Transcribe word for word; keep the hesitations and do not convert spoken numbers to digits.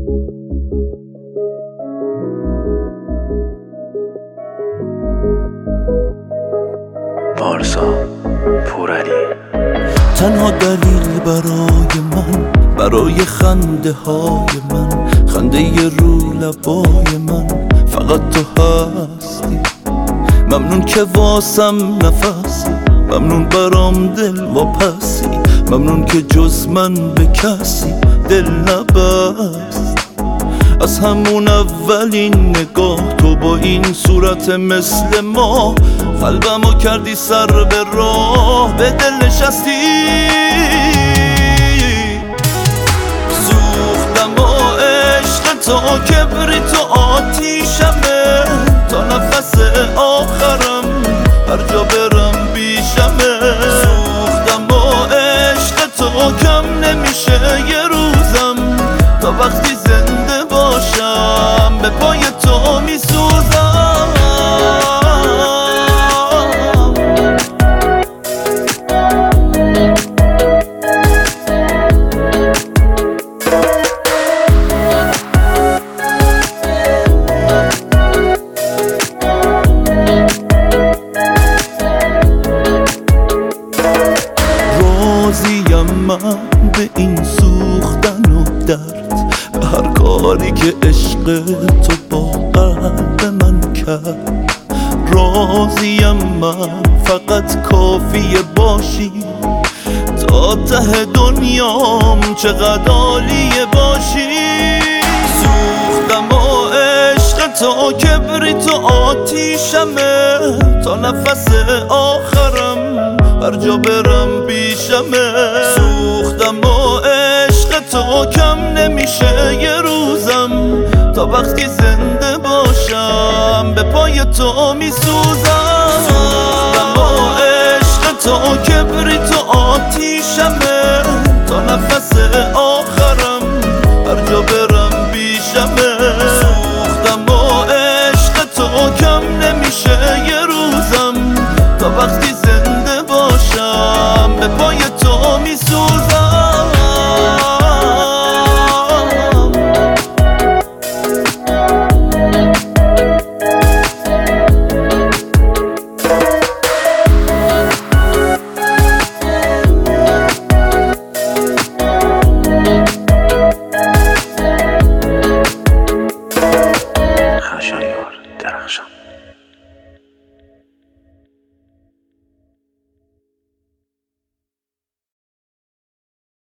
پارسا پورعلی. تنها دلیل برای من، برای خنده های من، خنده ی رو لبای من فقط تو هستی. ممنون که واسم نفسی، ممنون برام دل واپسی، ممنون که جز من به کسی دل نبست. از همون اولین نگاه تو با این صورت مثل ما قلبمو کردی سر به راه، به دل نشستی. سوختم و عشق تو کبریت و آتیشمه، تا نفس آخرم هر جا برم بیشمه. سوختم و عشق تو کم نمیشه یه روزم، تا وقتی زنده باشم به پای تو میسوزم. راضیم من به این سوختن و درد، به هر کاری که عشق تو با قلب من کرد. راضیم من فقط کافیه باشی، تا ته دنیام چقدر عالیه باشی. سوختم و عشق تو کبریت و آتیشمه، تا نفس آخرم هر جا برم بیشمه. سوختم و عشق تو کم نمیشه یه روزم، تا وقتی زنده باشم به پای تو میسوزم. سوختم و عشق تو کبریت و آتیشمه،